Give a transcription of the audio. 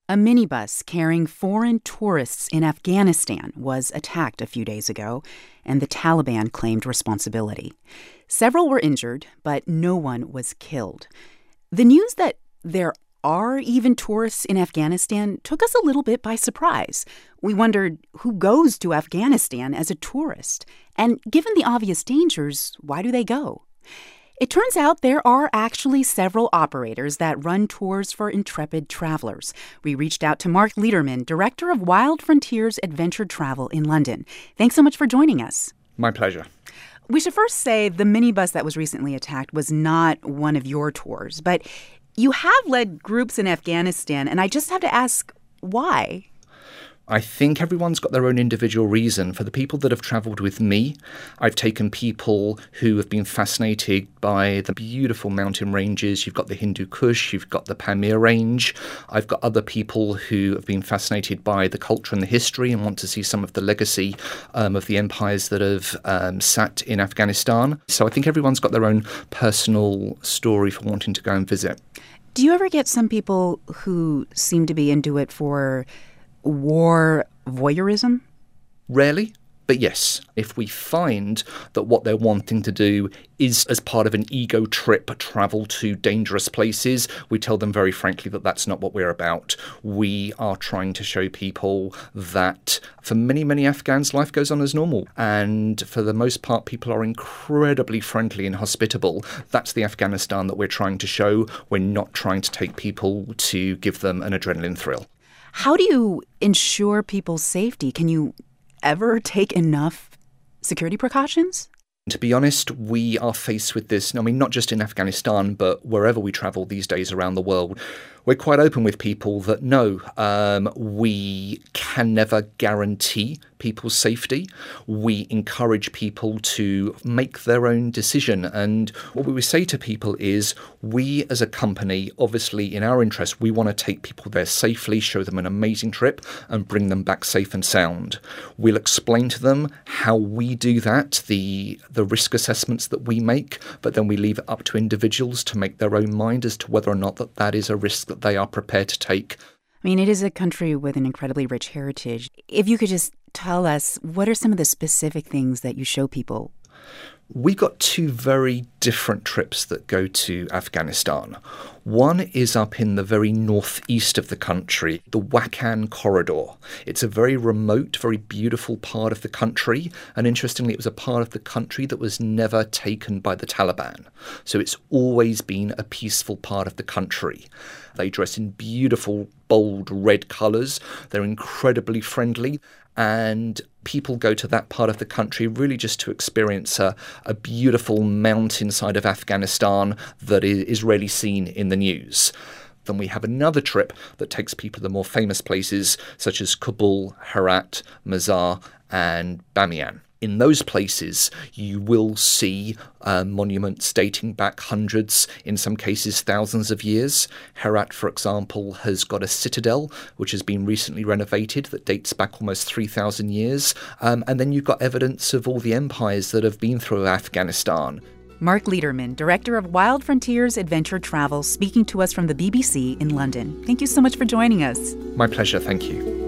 A minibus carrying foreign tourists in Afghanistan was attacked a few days ago, and the Taliban claimed responsibility. Several were injured, but no one was killed. The news that there are even tourists in Afghanistan took us a little bit by surprise. We wondered who goes to Afghanistan as a tourist, and given the obvious dangers, why do they go? It turns out there are actually several operators that run tours for intrepid travelers. We reached out to Mark Lederman, director of Wild Frontiers Adventure Travel in London. Thanks so much for joining us. My pleasure. We should first say the minibus that was recently attacked was not one of your tours, but you have led groups in Afghanistan, and I just have to ask, why? I think everyone's got their own individual reason. For the people that have travelled with me, I've taken people who have been fascinated by the beautiful mountain ranges. You've got the Hindu Kush, you've got the Pamir range. I've got other people who have been fascinated by the culture and the history and want to see some of the legacy of the empires that have sat in Afghanistan. So I think everyone's got their own personal story for wanting to go and visit. Do you ever get some people who seem to be into it for war voyeurism? Rarely, but yes. If we find that what they're wanting to do is, as part of an ego trip, travel to dangerous places, we tell them very frankly that that's not what we're about. We are trying to show people that for many, many Afghans, life goes on as normal. And for the most part, people are incredibly friendly and hospitable. That's the Afghanistan that we're trying to show. We're not trying to take people to give them an adrenaline thrill. How do you ensure people's safety? Can you ever take enough security precautions? To be honest, we are faced with this, not just in Afghanistan, but wherever we travel these days around the world. We're quite open with people that no, we can never guarantee people's safety. We encourage people to make their own decision. And what we say to people is, we as a company, obviously in our interest, we want to take people there safely, show them an amazing trip and bring them back safe and sound. We'll explain to them how we do that, the risk assessments that we make, but then we leave it up to individuals to make their own mind as to whether or not that is a risk that they are prepared to take. I mean, it is a country with an incredibly rich heritage. If you could just tell us, what are some of the specific things that you show people? We got two very different trips that go to Afghanistan. One is up in the very northeast of the country, the Wakhan Corridor. It's a very remote, very beautiful part of the country. And interestingly, it was a part of the country that was never taken by the Taliban. So it's always been a peaceful part of the country. They dress in beautiful, bold red colours. They're incredibly friendly. And people go to that part of the country really just to experience a beautiful mountainside of Afghanistan that is rarely seen in the news. Then we have another trip that takes people to the more famous places such as Kabul, Herat, Mazar and Bamiyan. In those places, you will see monuments dating back hundreds, in some cases thousands of years. Herat, for example, has got a citadel which has been recently renovated that dates back almost 3,000 years. And then you've got evidence of all the empires that have been through Afghanistan. Mark Lederman, director of Wild Frontiers Adventure Travel, speaking to us from the BBC in London. Thank you so much for joining us. My pleasure. Thank you.